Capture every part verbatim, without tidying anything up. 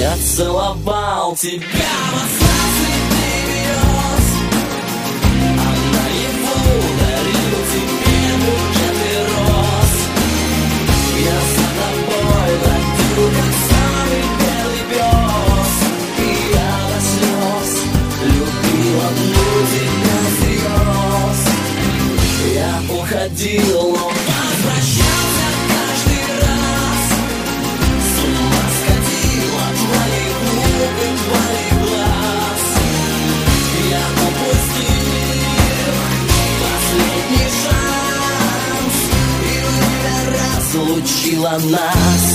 Я целовал тебя во снах среди берез, а наяву дарил тебе букеты роз. Я за тобой бродил, как самый белый пес, и я до слез любил одну тебя всерьез. Я уходил, но возвращался каждый раз. С ума сходил от твоих губ и твоих глаз. Я упустил последний шанс, и время разлучило нас.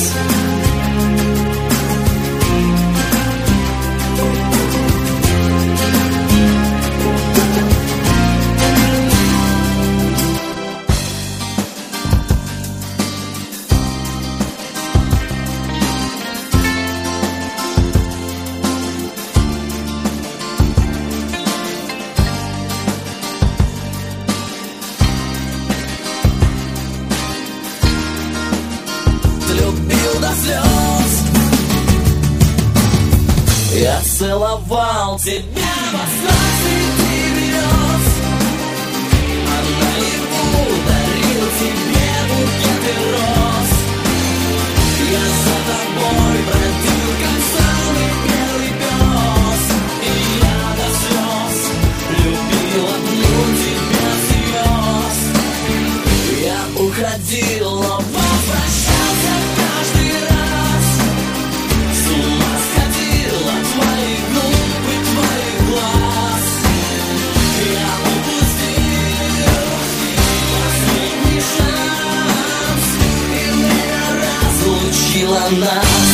Я целовал тебя во снах среди берез, а наяву дарил тебе букеты роз. Я за тобой бродил, как самый белый пес, и я до слез любил одну тебя всерьез. Я уходил, но возвращался каждый раз. С ума сходил от твоих губ и твоих глаз. Я упустил последний шанс, и время разлучило нас.